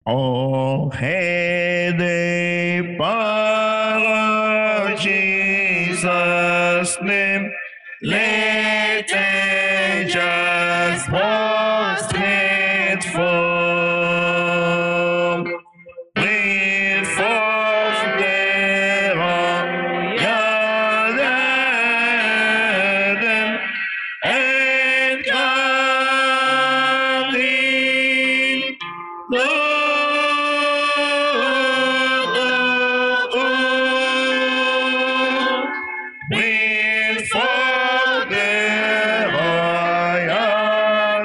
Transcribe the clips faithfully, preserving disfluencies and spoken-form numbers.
all headed by Jesus' name, let angels host it forth. Bring forth the royal anthem, and come in, Lord of all. Bring forth the royal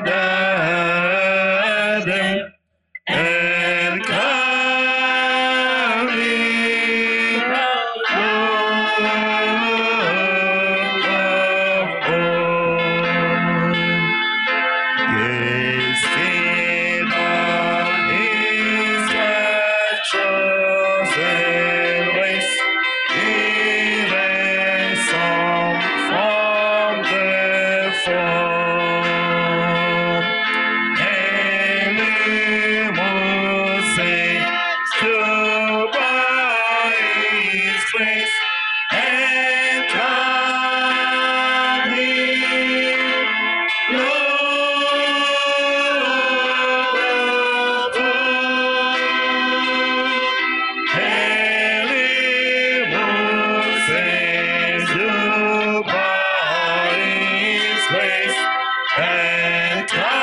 anthem, and come in, Lord of all. Yes, King of Israel, chosen race, even some from the fall. And Moses stood by his grace and come in, Lord of all. And Moses stood by his grace and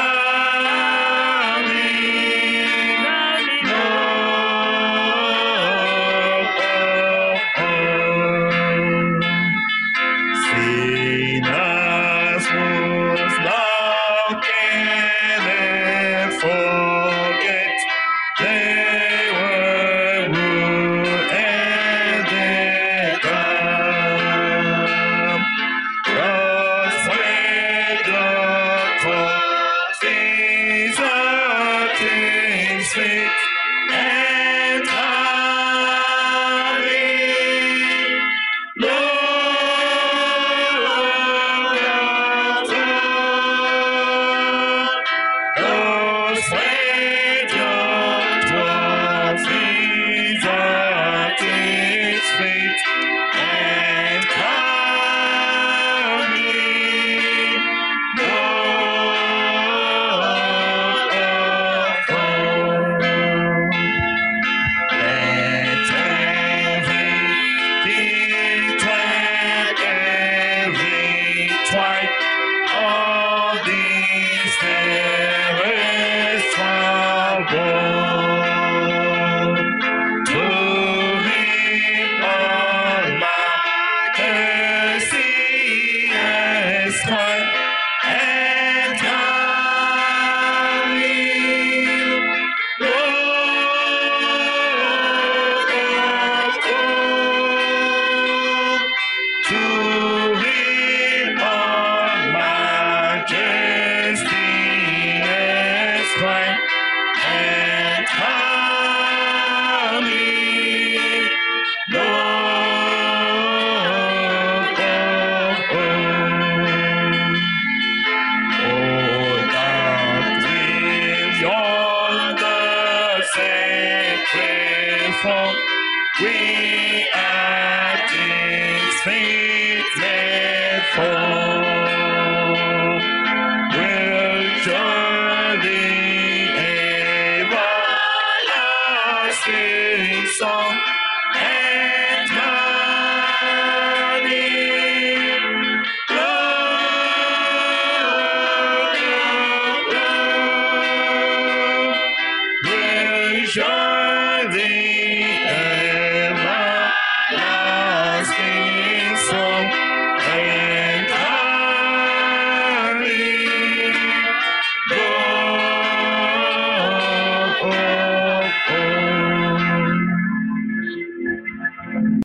come in, Lord of all. Sinners whose love cannot forget, they were ruled and they come. God's Savior crosses at his feet and come in, Lord of all. God's Savior crosses at his feet and come in, Lord of all. Let every tongue, every tribe of these terrors trouble to him on majesty has come and come in, Lord of all. To him on majesty has come and come in, Lord of all. Oh, that with yonder sacred form, we at his feet let fall, will surely everlasting song